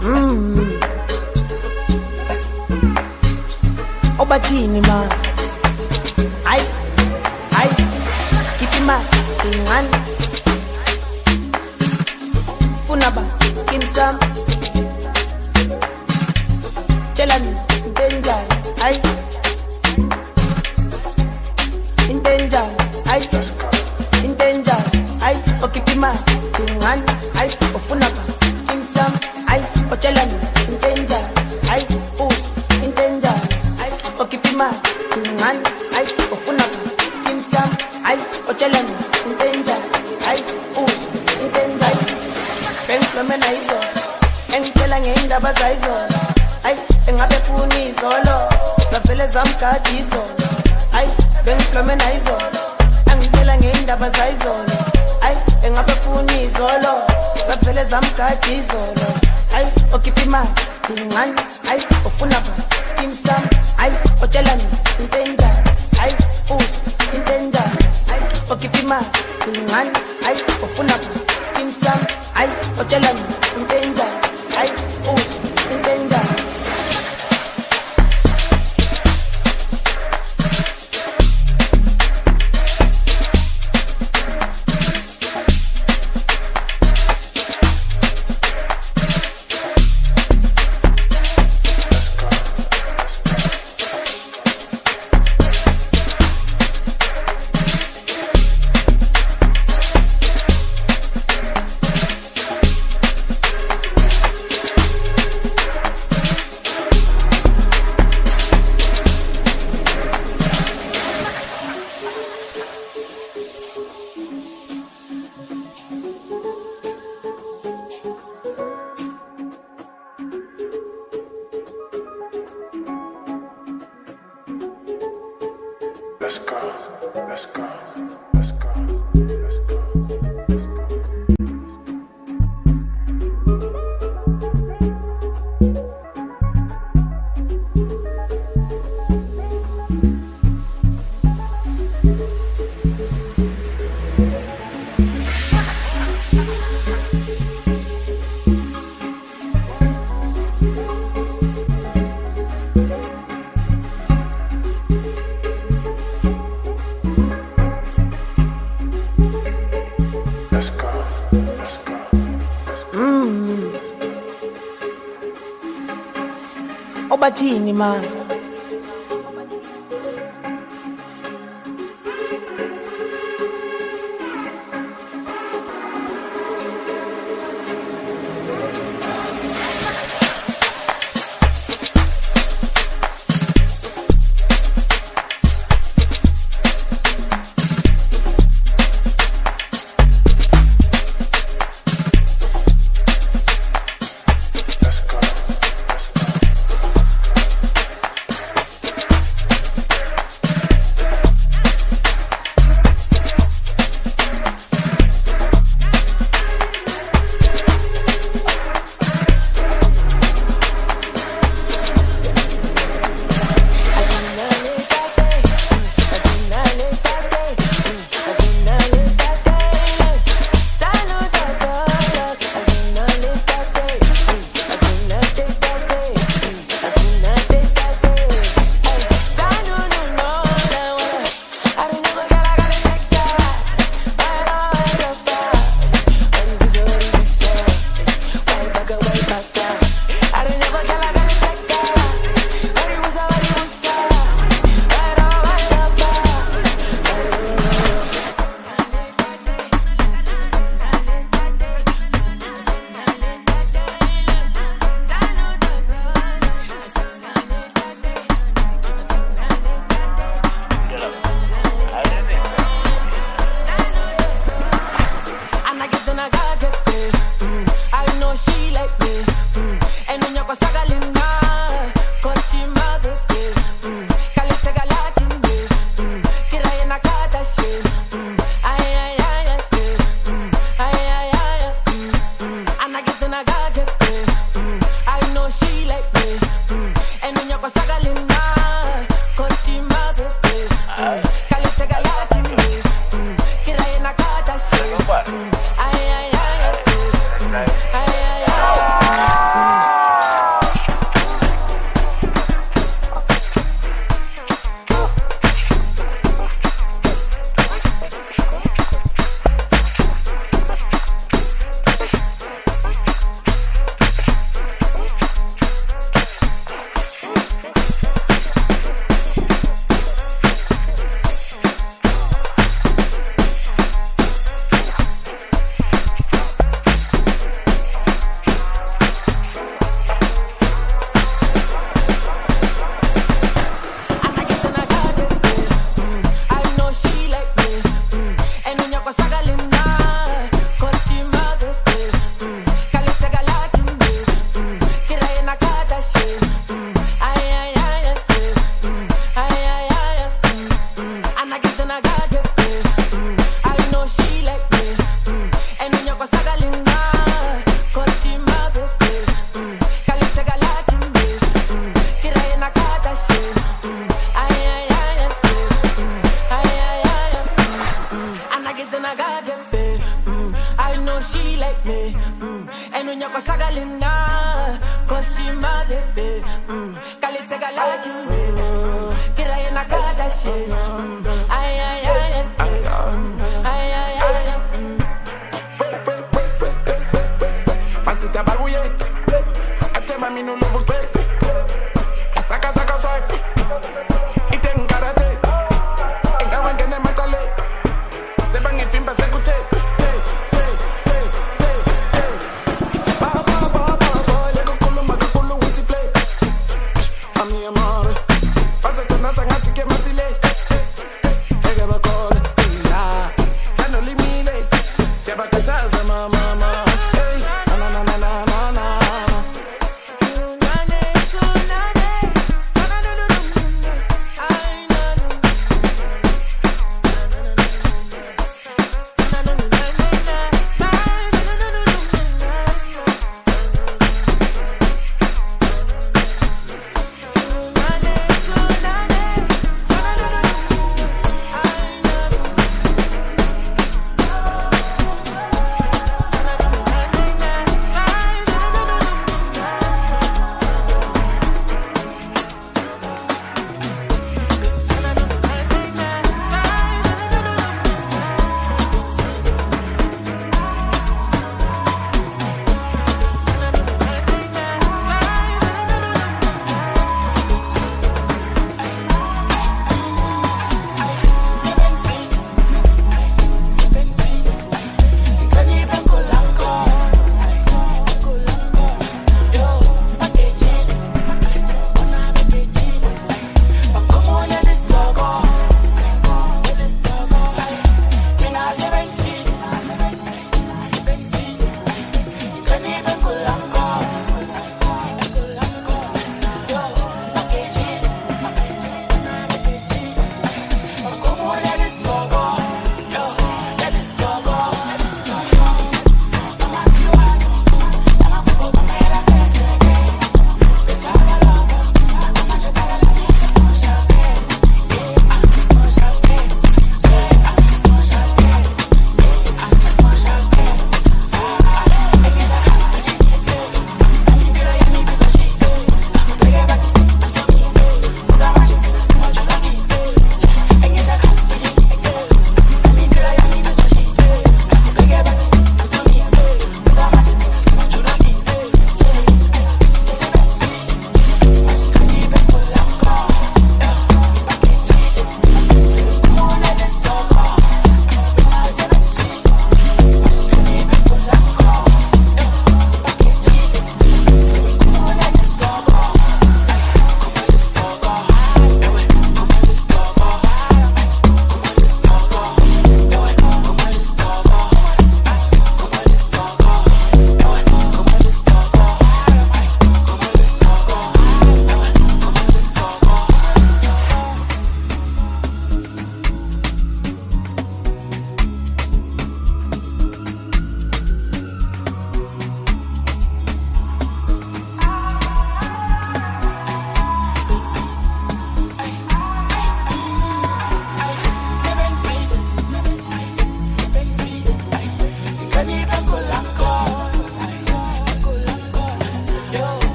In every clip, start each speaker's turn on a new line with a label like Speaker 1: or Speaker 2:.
Speaker 1: Obatini ma, ay, keep ma, tingan, funaba, skim sam, chelan, danger, ay, in danger, ay, in danger, ay, keep ma, tingan, ay, funaba, skim sam, ay, chelan, in danger, ay, in danger. Okipima, tungan, ay, ofuna, skim sam, ay, ochelan, intenja, ay, intenja, enklomena izo, enkela ngenda bazaizo, ay, engabe funi solo, zavele zamkati izo, ay, enklomena izo, enkela ngenda bazaizo, ay, engabe funi solo, zavele zamkati izo, ay, okipima, tungan, ay, ofuna, skim sam, ay, ochelan, intenda, ay, intenda, ay, okipima, tungan, ay, ofuna, skim sam, ay, ochelan, intenda, ay, intenda.
Speaker 2: Let's go, let's go, let's go, let's go, let's go.
Speaker 1: Obatini ma, now. Cause she my baby. Call it take a like you. Get her in a car that shit. Ay, ay, ay, ay. Ay, ay, ay.
Speaker 3: My sister barouillé. I tell my no love pay. Saka swipe. Ite nkarate. Ega wengene matale. Sebangi fimba sekute.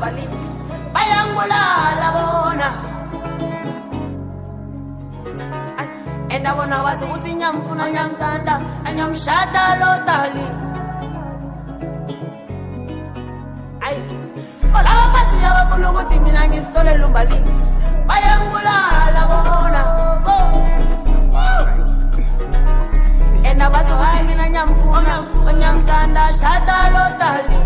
Speaker 4: lumbali bayangulala bona enda bona wazi ukuthi nyamfuna nyamthanda anyamshada lotali olaba bathi abafuna ukuthi mina ngithole lumbali bayangulala bona enda bathi ukuthi mina nyamfuna nyamthanda shada lotali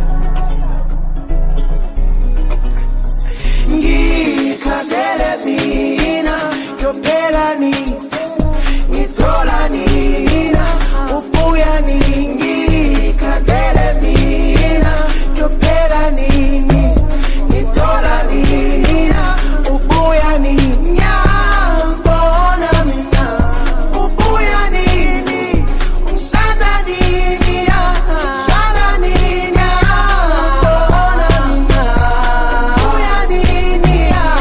Speaker 4: ngikhatele mina yophela nini ngithola nina ubuya nini ngikhatele mina yophela nini ngithola nina ubuya nini ngiyambona mina ubuya nini ungishada nini shada nini ngiyambona mina ubuya nini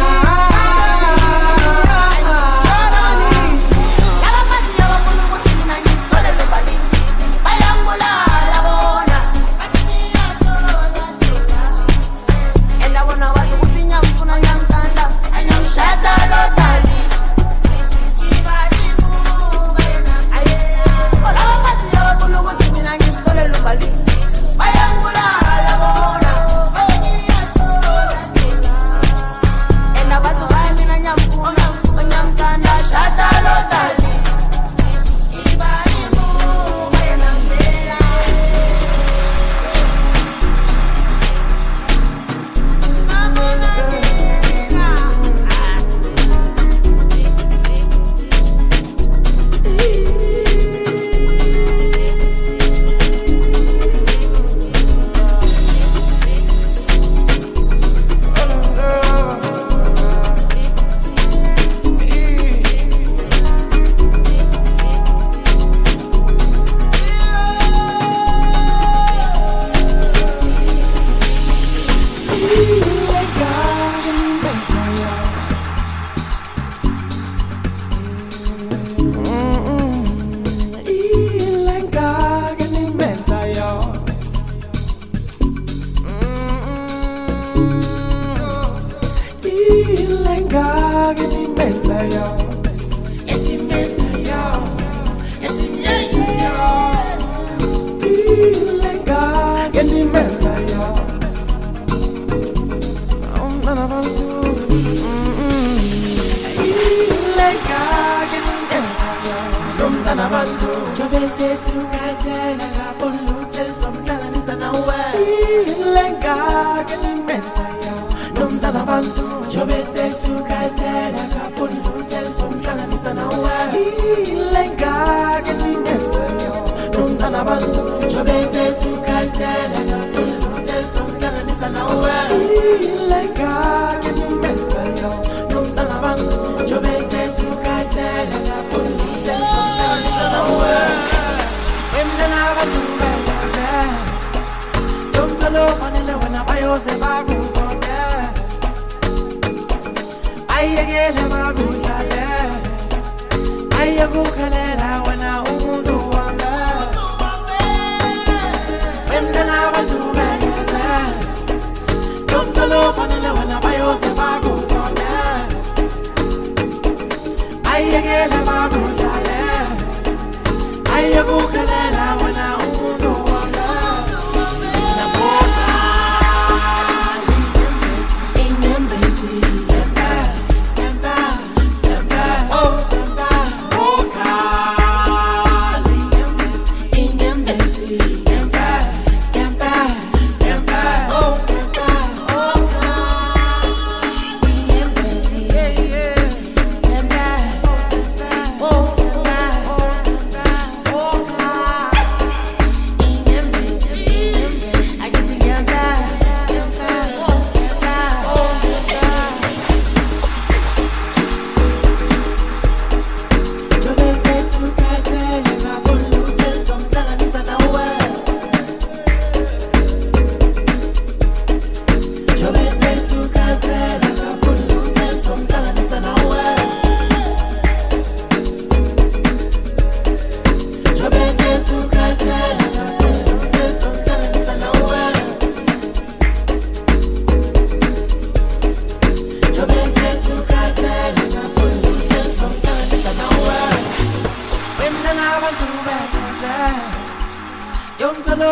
Speaker 4: shada nini yabaphathi yabafuna ukuthi mina ngithole lumbali bayangulala bona enda bona wazi ukuthi nyamfuna nyamthanda anyamshada lotali olabaphathi yabafuna ukuthi mina ngithole lumbali bayangulala bona enda bathi hayi mina nyamfuna nyamthanda shada lotali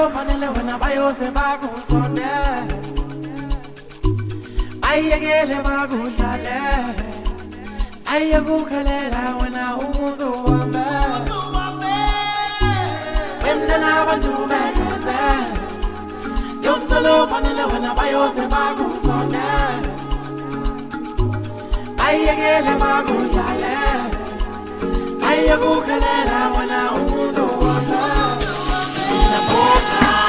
Speaker 1: fanele wena bayose bakusonde ayekele bakudlale ayekukhalela wena umuzuwambe wena nabantu bekeze yomtolo fanele wena bayose bakusonde ayekele bakudlale ayekukhalela wena umuzuwambe sinaboka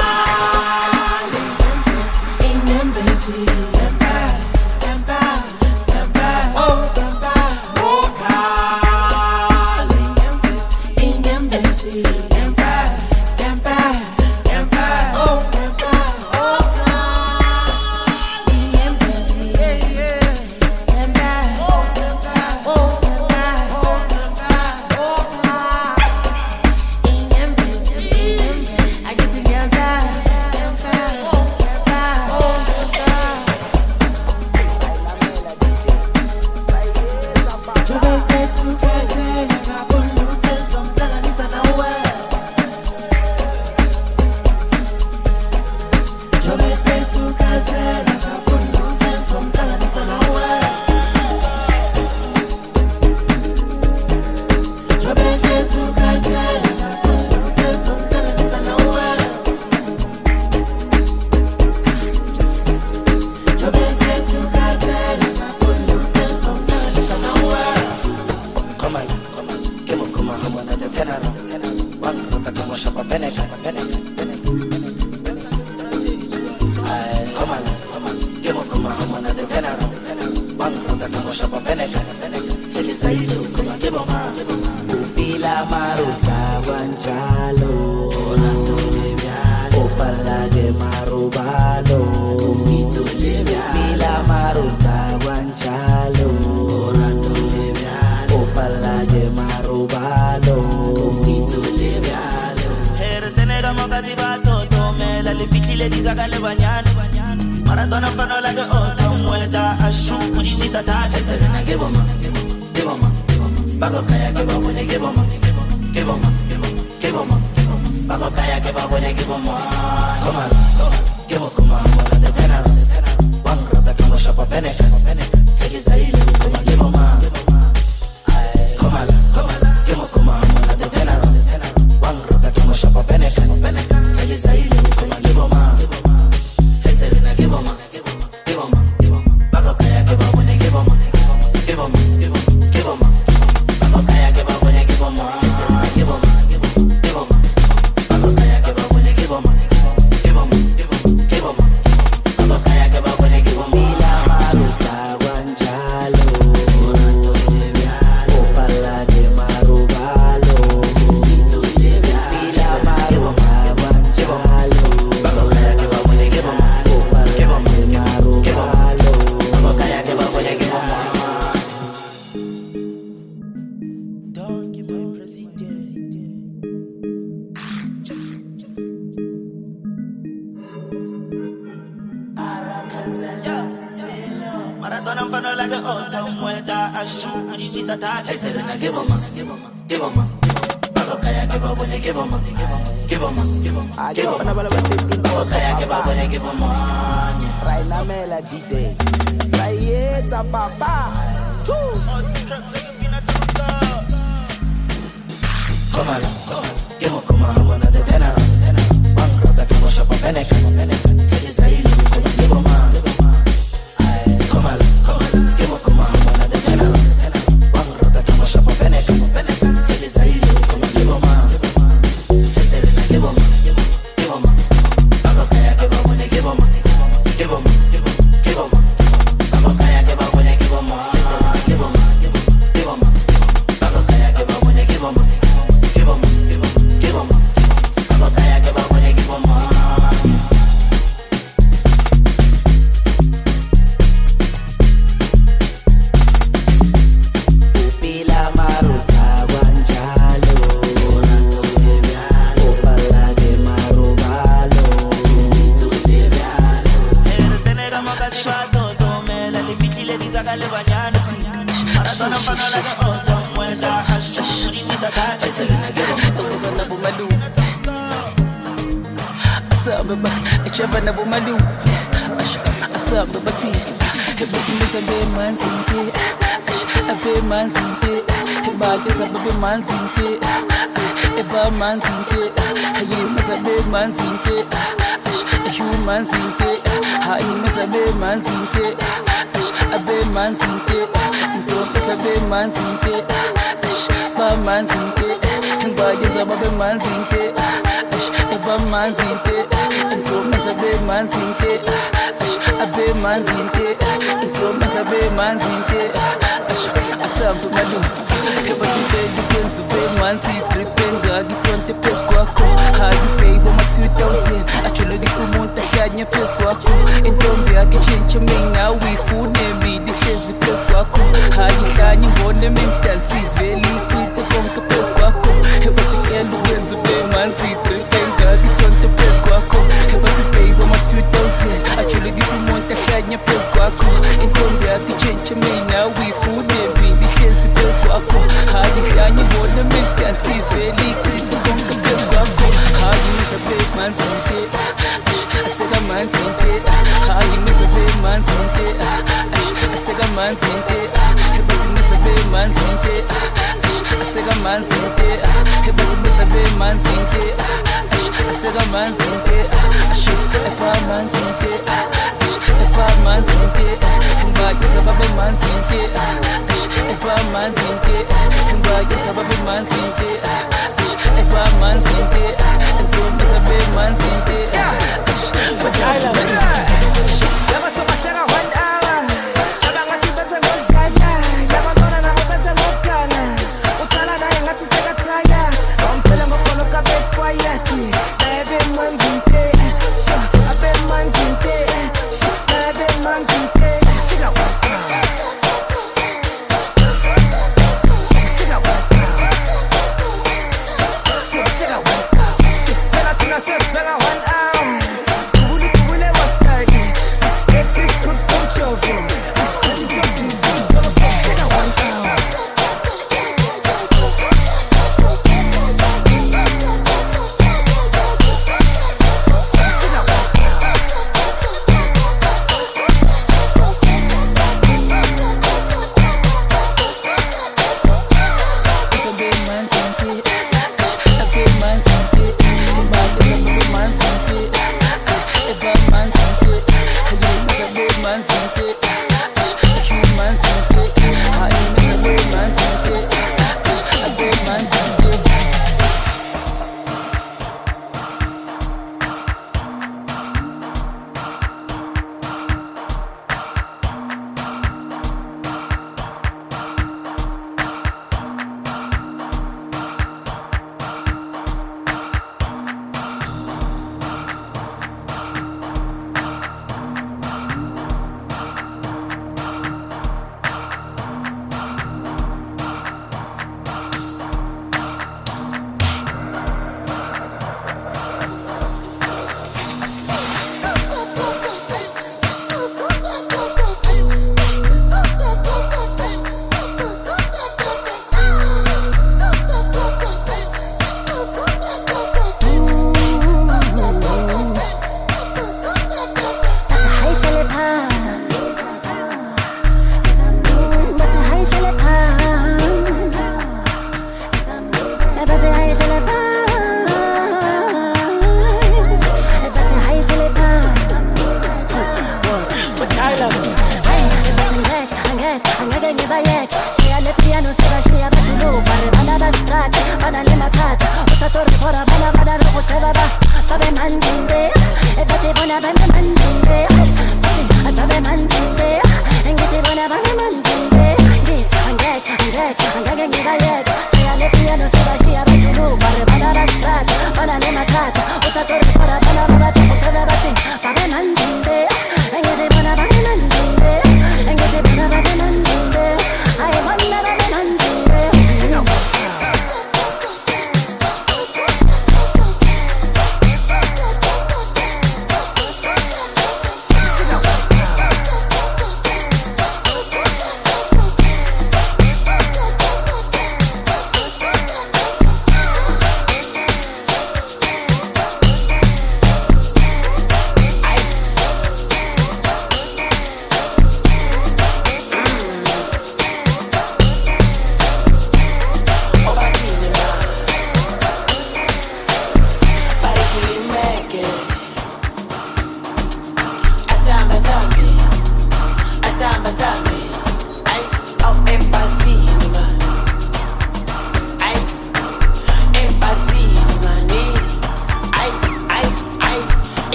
Speaker 1: inyembezi sempe sempe sempe oh sempe boka inyembezi sempe sempe sempe oh sempe boka inyembezi sempe oh sempe oh sempe oh sempe boka inyembezi I get together
Speaker 5: asamba ba echaba na bomalu asamba bathi ebuthi mitha be manzi ke abe manzi ke baje zaba be manzi ke eba manzi ke hayi mitha be manzi ke ashu manzi ke hayi mitha be manzi ke abe manzi ke so mitha be manzi ke ba manzi ke baje zaba be manzi ke eba manzi ke so mitha be manzi ke abe manzi ke so mitha be manzi ke asamba malu ebathi baby kwenza be manzi tripenga githonte phezu kwakho hayi baby ma 2000 ajulekisa umuntu ahlanye phezu kwakho intombi yakhe tshintshe mina uyifune midi hlezi phezu kwakho hayi hlanye ngone mendansi vele ichithe konke phezu kwakho ebathi kenda kwenza be manzi tripenga githonte phezu kwakho ebathi baby ma 2000 ajulekisa umuntu ahlanye phezu kwakho intombi yakhe tshintshe mina uyifune midi hlezi phezu kwakho hayi hlanye ngone mendansi vele ichithe konke phezu kwakho hayi ngizabe manzi ke aseka manzi ke hayi ngizabe manzi ke aseka manzi ke ebathi ngizabe manzi ke aseka manzi ke ebathi ngizabe manzi ke aseka manzi ke ashisa epa manzi ke epa manzi ke ngibake zababe manzi ke epa manzi ke ngibake zababe manzi ke epa manzi ke so ngizabe manzi ke but I love it
Speaker 1: Yaba so bashaka 1 hour Yaba ngathi bese ngozaya Yaba ngona nabo bese ngokana Uthala naye ngathi sekathaya Ngomthela ngokoloka befwayati Baby manzinte So abe manzinte So baby manzinte Sika waka Sika waka Sika waka Bela tina says bela 1 hour Kubule wasadi This is good from children This is something so sika waka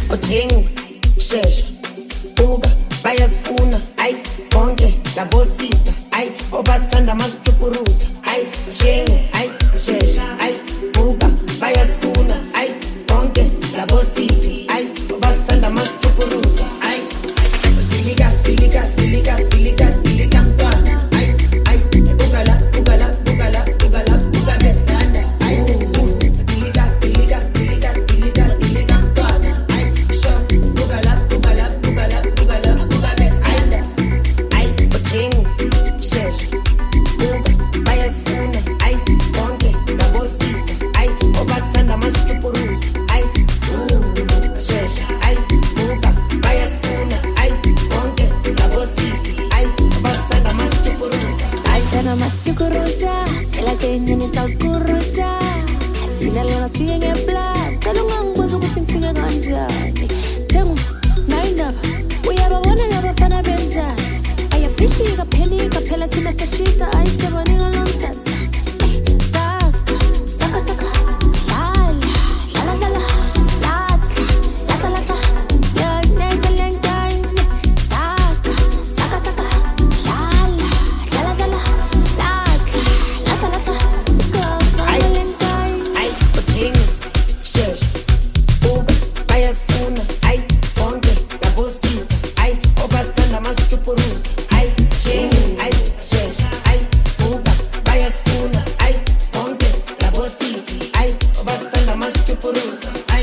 Speaker 4: Ochengu, shesha, buka, bayasifuna, ay, bonke, labo sister, ay, obasithanda masichukuruza, ay, ochengu, ay, shesha, ay, buka, bayasifuna, ay, bonke, labo sisi, ay, obasithanda masichukuruza, ay, dilika, dilika, dilika, dilika, dilika mntwana, ay, ay, bukala, bukala, bukala, bukala, buka besithanda, ay, dilika, dilika, dilika, dilika, dilika mntwana, ay, sho, bukala, bukala, bukala, bukala, buka besithanda, ay, ochengu, shesha, buka, bayasifuna, ay, bonke, labo sister, ay, obasithanda masichukuruza, ay, shesha, ay, buka, bayasifuna, ay, bonke, labo sisi, ay, obasithanda masichukuruza, ay,
Speaker 6: Tana maschukurusa, ela kenye nitakurusa. Tina lana sifike ngeblood, cela ungangibuza ukuthi ngifike kanjani. Thengu, nayindaba, uyababona labafana benzani. Ayaphishika phelika phela thina seshisa, ayisebona ngomdansa. Saka, saka, saka, lala, lala, lala, latla, latla, latla, yonke lengane. Saka, saka, saka, lala, lala, lala, latla, latla, latla, ukava lengane.
Speaker 4: ay, ochengu, shesha, buka, bayasifuna, ay, bonke, labo sister, ay, obasithanda masichukuruza, ay, ochengu, ay, shesha, ay, buka, bayasifuna, ay, bonke, labo sisi, ay, obasithanda masichukuruza, ay,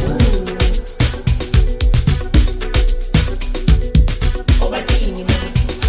Speaker 4: obatini man.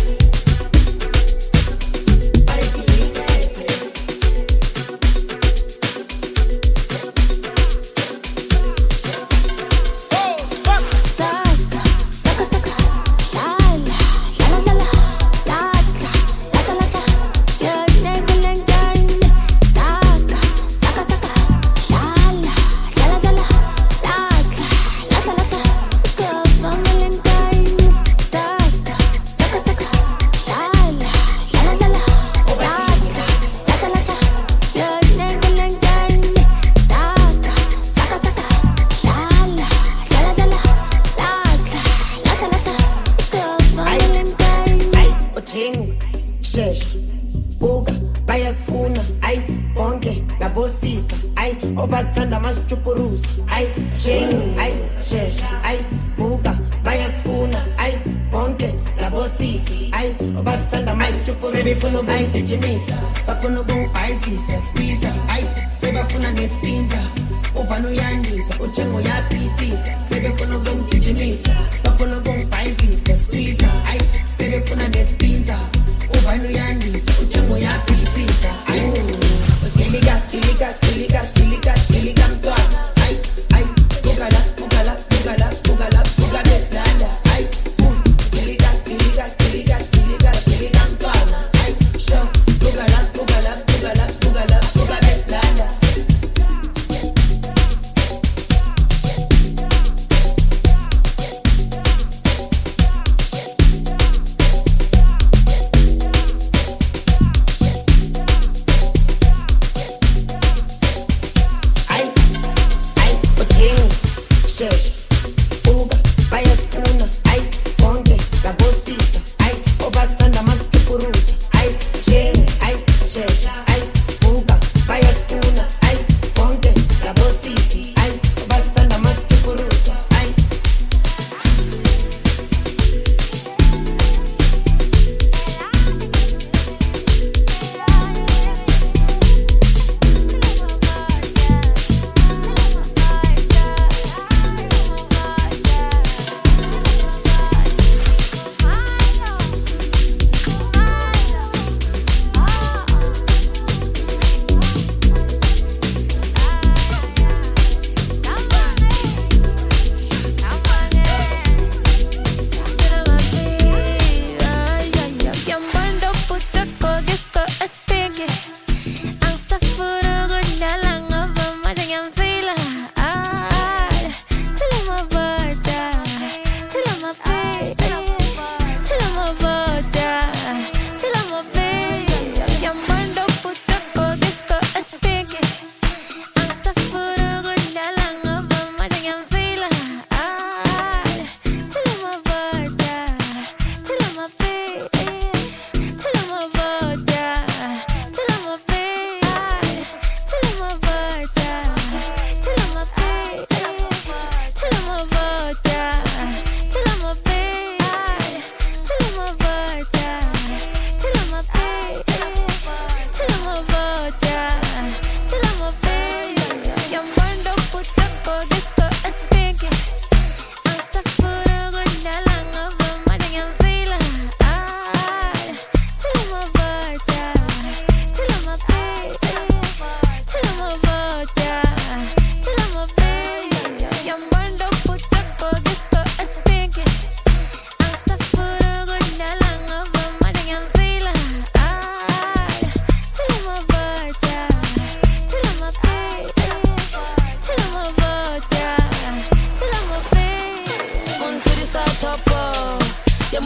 Speaker 6: Saka, saka, saka, lala, lala, lala, latla, latla, latla, yonke lengane. Saka, saka, saka, lala, lala, lala, latla, latla, latla, ukava lengane. Saka, saka, saka, lala, lala, lala, latla, latla, latla, yonke lengane. Saka, saka, saka, lala, lala, lala, latla, latla, latla, ukava lengane.
Speaker 4: Ay, ochengu, shesha, buka, bayasifuna, ay, bonke, labo sister, ay, obasithanda masichukuruza, ay, ochengu, ay, shesha, ay, buka, bayasifuna, ay, bonke, labo sisi, ay, obasithanda masichukuruza. Sebefuna ukungigijimisa, bafuna ukungifayisisa, squeeze, ay, sebafuna nesipinza, uvana uyandisa, ochengu uyaphithisa. Sebefuna ukungigijimisa, bafuna ukungifayisisa, squeeze, ay, sebefuna nesipinza, uvana uyandisa, ochengu uyaphithisa, ay, dilika, dilika, dilika, dilika, dilika mntwana, ay, ay, bukala, bukala, bukala, bukala, buka besithanda, ay, dilika, dilika, dilika, dilika, dilika mntwana, ay, sho, bukala, bukala, bukala, bukala, buka besithanda.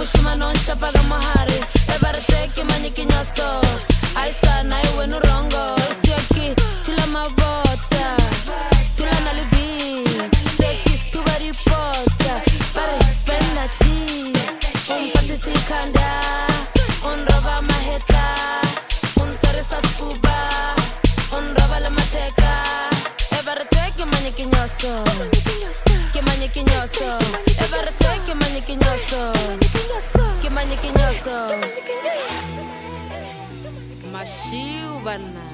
Speaker 6: mushima non shapaga mahari ebarateke manyikinyoso aisa na iwe nurongo isiaki tila mabota tila nalibi tekis tubaripota pare spenda chi umpati sikanda unroba maheta unsarisa scuba unroba la mateka ebarateke manyikinyoso Kimanyikinyoso, ebarase kimanyikinyoso, kimanyikinyoso. Mashiu bana,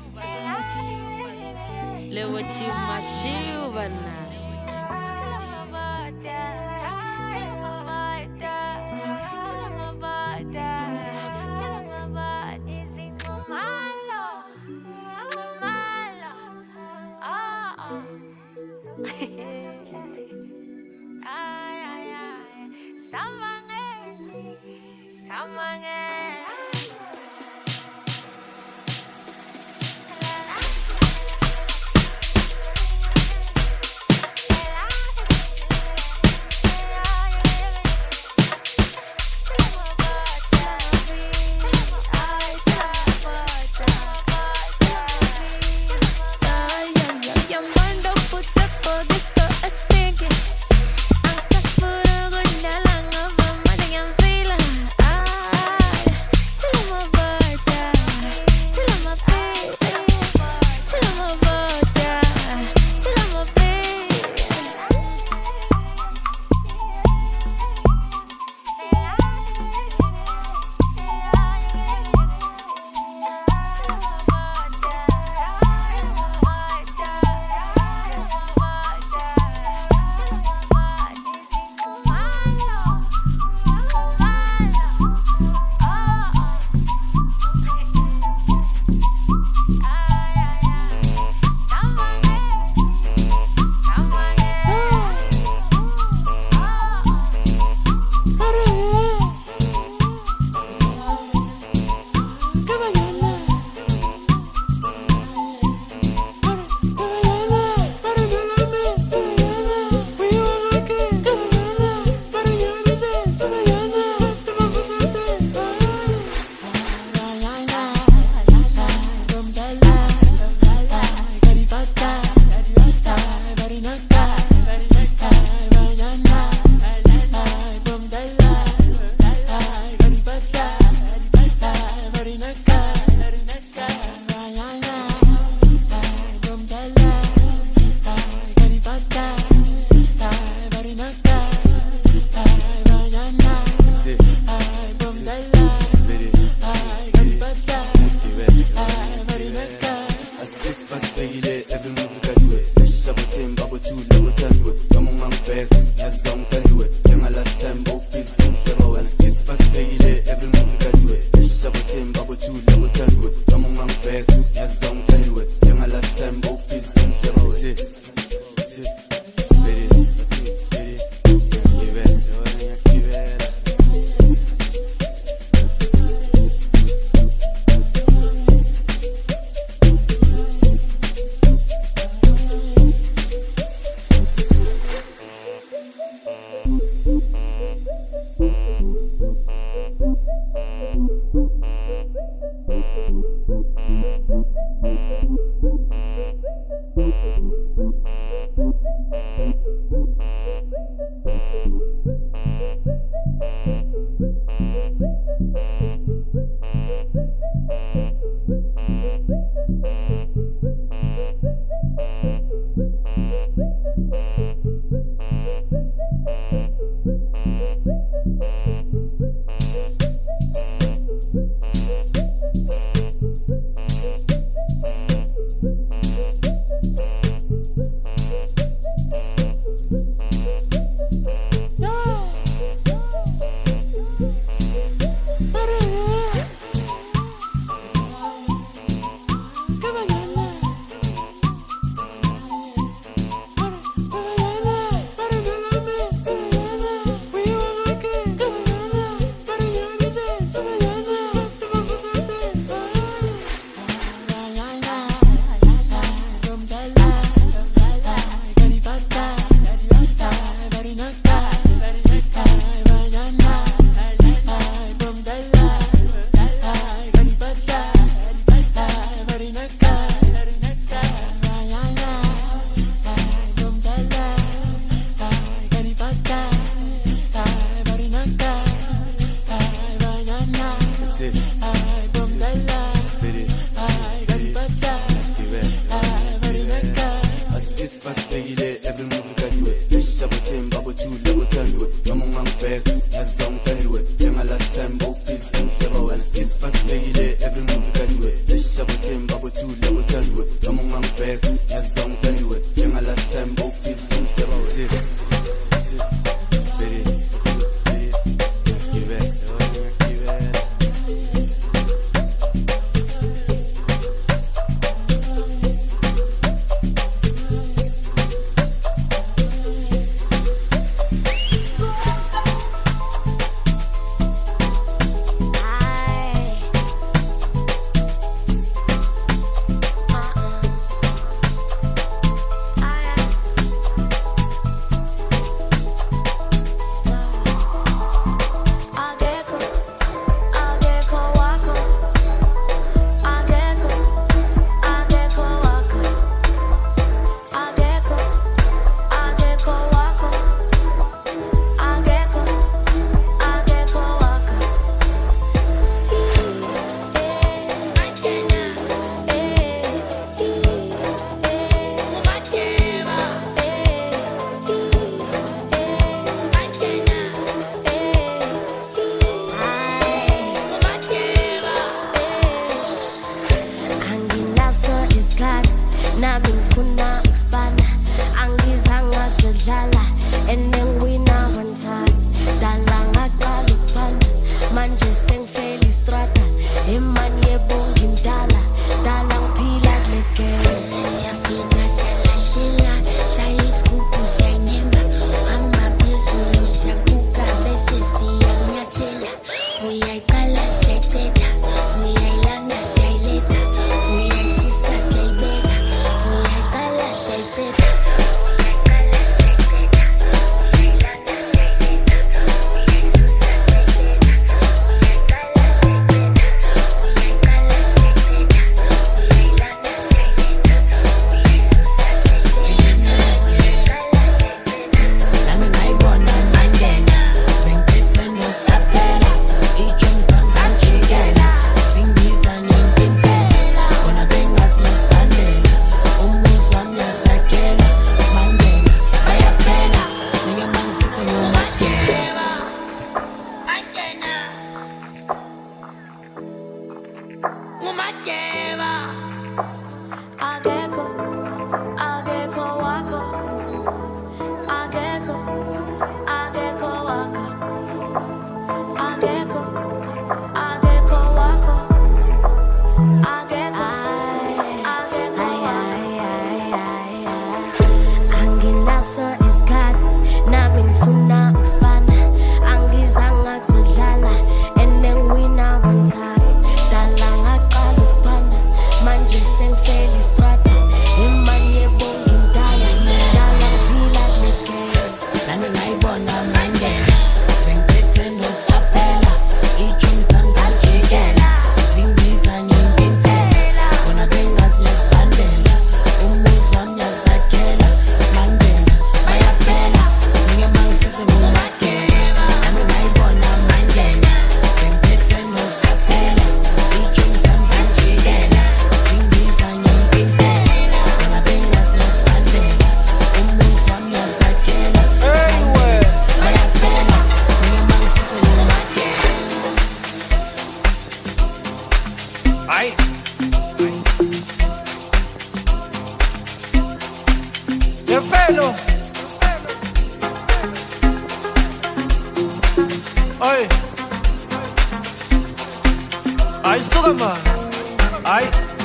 Speaker 6: lewachi mashiu bana.
Speaker 7: Ay. Ay, suka man. Ay.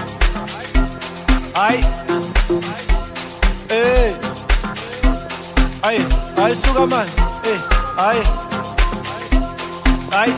Speaker 7: Ay. Hey. Ay. Ay, suka man. Hey. Ay. Ay.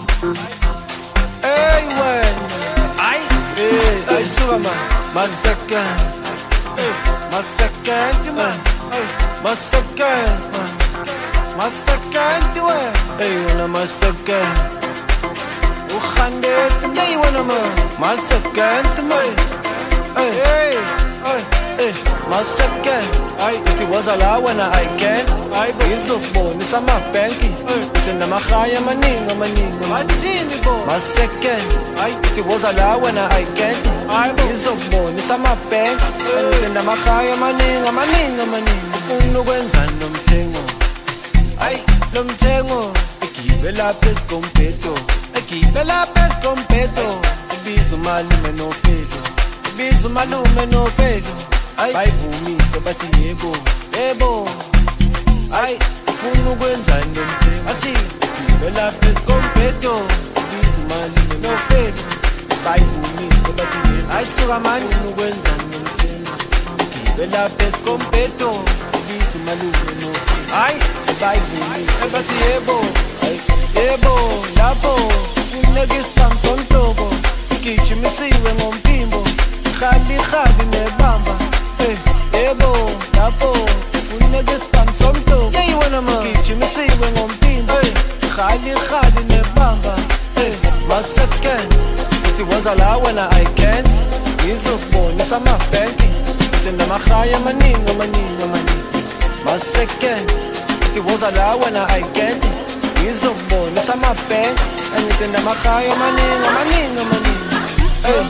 Speaker 7: Hey, when. Ay. Hey. Ay, suka man. Masakan. Hey. Masakan, man. Ay. Masakan. Masakan, man. Hey, wanna masakan. Ukhandet, yeah, you wanna masakan, man. Hey, hey, hey, hey, masakan. Ay, it was allowed when I can. Ay, izukbo, ni sama banki. Tena makhaya maninga, matini bo. Masakan. Ay, it was allowed when I can. Ay, izukbo, ni sama banki. Tena makhaya maninga. Unukwenza nomthengo. Ay, nomthengo. Ekibe lapha esikompeto. Ekibe lapha esikompeto. Ibiza umalume nofelo. Ibiza umalume nofelo. Ay, bayivumise bathi yebo. Yebo. Ay, ufuna ukwenzani nomthengo? Athi, ekibe lapha esikompeto. Ibiza umalume nofelo. Bayivumise bathi yebo. Ay, suka mani ufuna ukwenzani nomthengo? Ekibe lapha esikompeto. Ibiza umalume nofelo. Ay, bayivumise bathi yebo. Yebo, lapho funeka isibhamu somhlobo. Gijimisiwe ngomphimbo, khali nebamba. Yebo, lapho funeka isibhamu somhlobo. Gijimisiwe ngomphimbo, khali nebamba. Masakan, it was allowed when I can. Ngizokubonisa amabhenki, thina makhaya maningi. Masakan, it was allowed when I can. Ngizokubonisa amabhenki, thina makhaya maningi. Hey,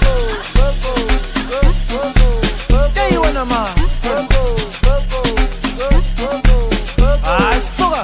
Speaker 7: yeah, you wanna ma? Ah, sugar.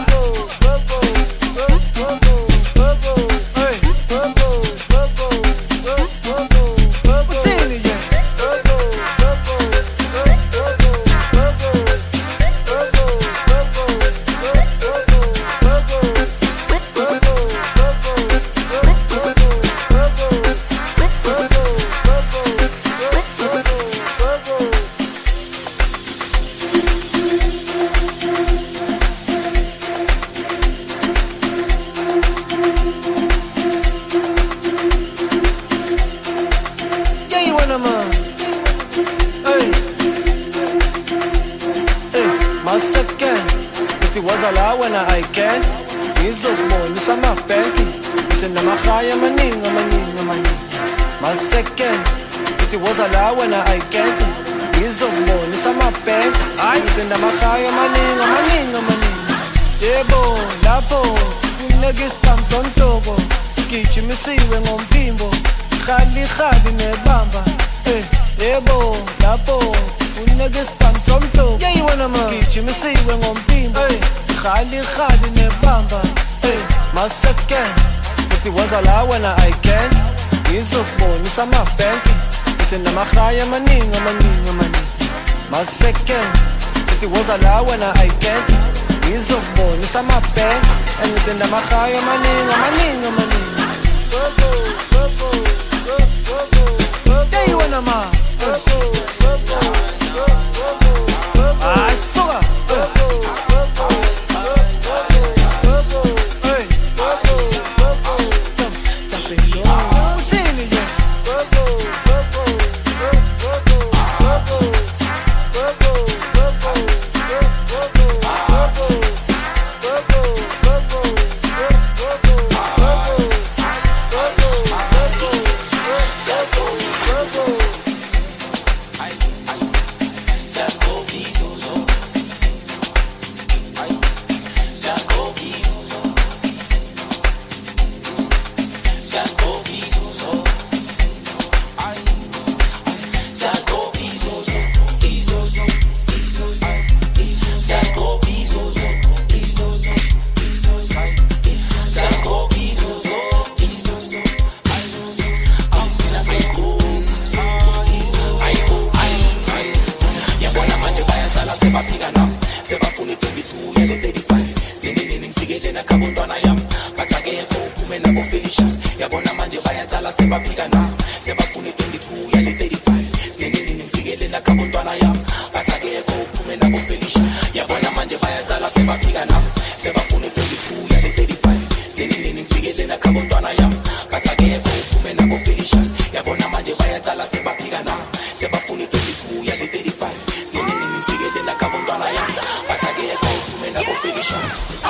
Speaker 7: Yebo, lapho funeka isibhamu somhlobo. Gijimisiwe ngomphimbo, khali nebamba. Yebo, lapho funeka isibhamu somhlobo. Gijimisiwe ngomphimbo, khali nebamba. Masakan, it was allowed when I can. Ngizokubonisa amabhenki, thina makhaya maningi. Masakan, it was allowed when I can. Ngizokubonisa amabhenki, thina makhaya maningi. Yeah, you wanna ma? Ah, sugar.
Speaker 8: yabona manje bayatala sebaphika na sebafuna 22 yale 35 singenini nifikele nakabontwana yami bathakekho uphume nabo Felicia yabona manje bayatala sebaphika na sebafuna 22 yale 35 singenini nifikele nakabontwana yami bathakekho uphume nabo Felicia yabona manje bayatala sebaphika na sebafuna 22 yale 35 singenini nifikele nakabontwana yami bathakekho uphume nabo Felicia.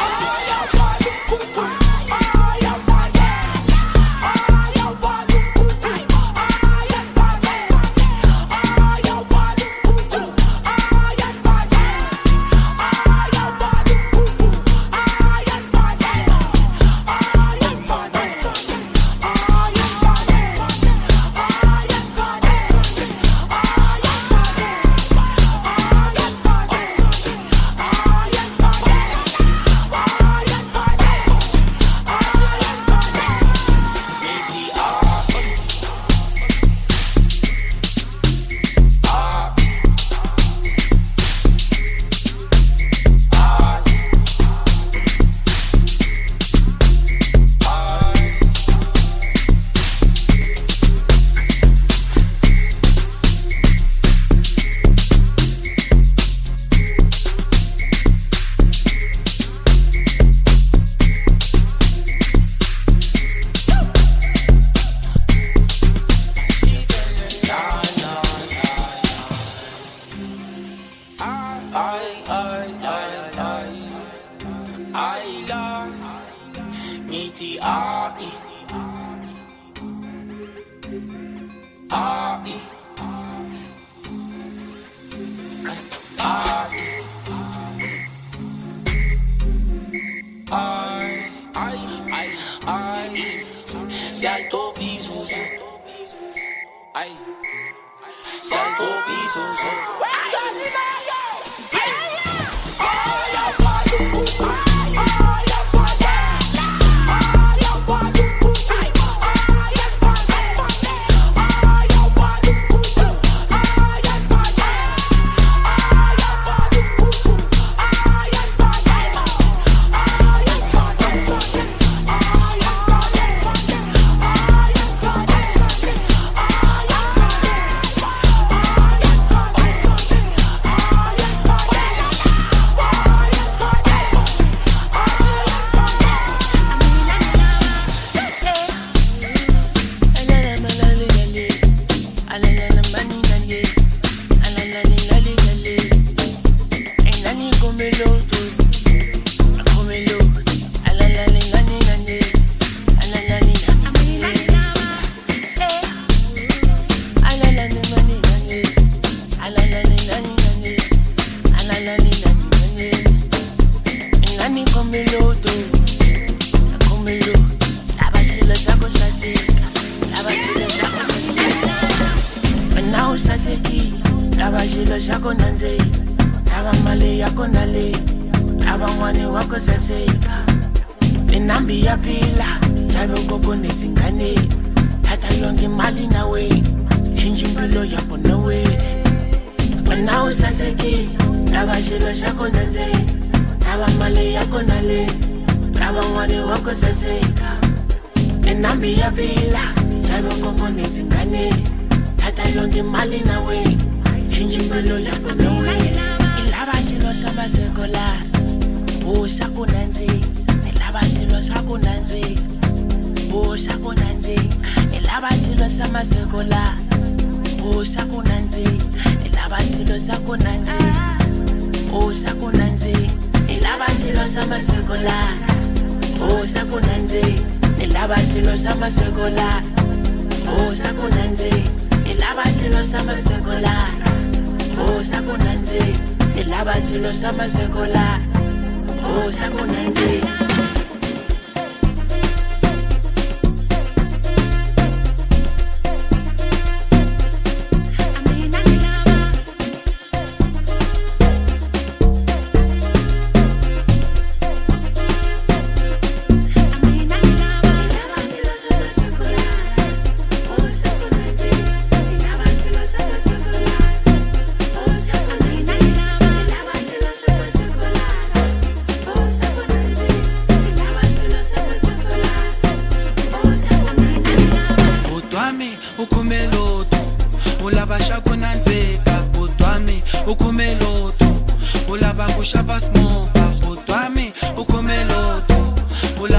Speaker 8: Salto piso, ay, salto piso,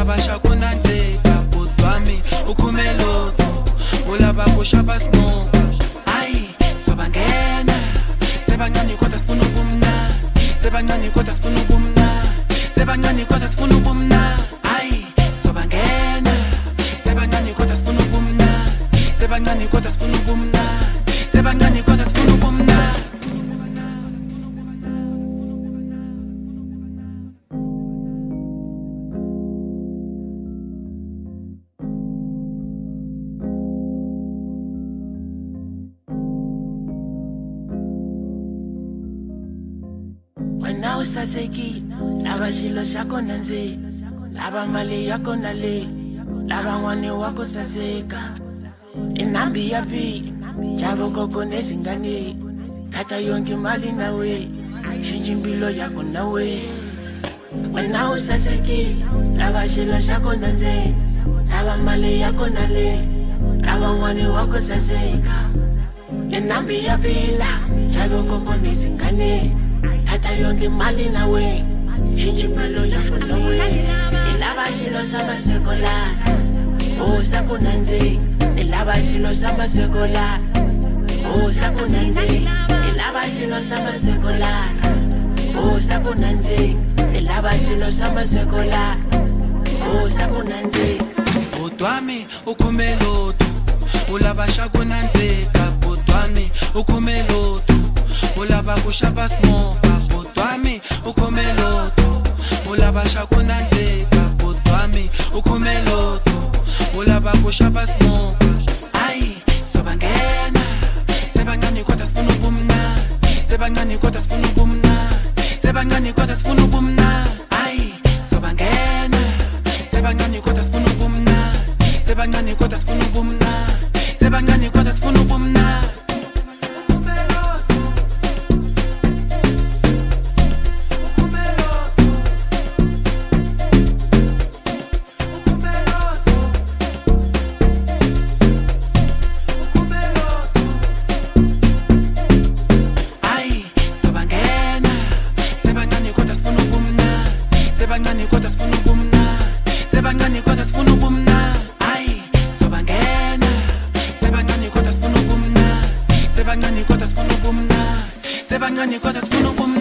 Speaker 5: ulabasha kunanzeka kodwami ukhumelo ulaba kushaba smoke ayi sobangena sebancane kodwa sifuna ubumna sebancane kodwa sifuna ubumna sebancane kodwa sifuna ubumna ayi sobangena sebancane kodwa sifuna ubumna sebancane kodwa sifuna ubumna sebancane kodwa sifuna ubumna
Speaker 9: Wena usaseki lava xilo xa kona ndzi lava mali ya kona le lava n'wane wa ku saseka inambi ya pi javoko kone zingane tata yonke mali nawe xinjimbilo ya kona we wena usaseki lava xilo xa kona ndzi lava mali ya kona le lava n'wane wa ku saseka inambi ya pila javoko kone zingane tata yonke mali nawe xinjimbelo ya kona we ilava xilo xa masekola usa kunanzi ilava xilo xa masekola usa kunanzi ilava xilo xa masekola usa kunanzi ilava xilo xa masekola usa kunanzi
Speaker 5: kodwami ukhumeloto ulabasha kunanzeka kodwami ukhumeloto ulaba kushaba smoke kodwami ukhumeloto ulabasha kunanzeka kodwami ukhumeloto ulaba kushaba smoke ayi sobangena sebancane kodwa sifuna ubumna sebancane kodwa sifuna ubumna sebancane kodwa sifuna ubumna ayi sobangena sebancane kodwa sifuna ubumna sebancane kodwa sifuna ubumna sebancane kodwa sifuna ubumna sebancane kodwa sifuna ubumna sebancane kodwa sifuna ubumna ayi sobangena sebancane kodwa sifuna ubumna sebancane kodwa sifuna ubumna sebancane kodwa sifuna ubumna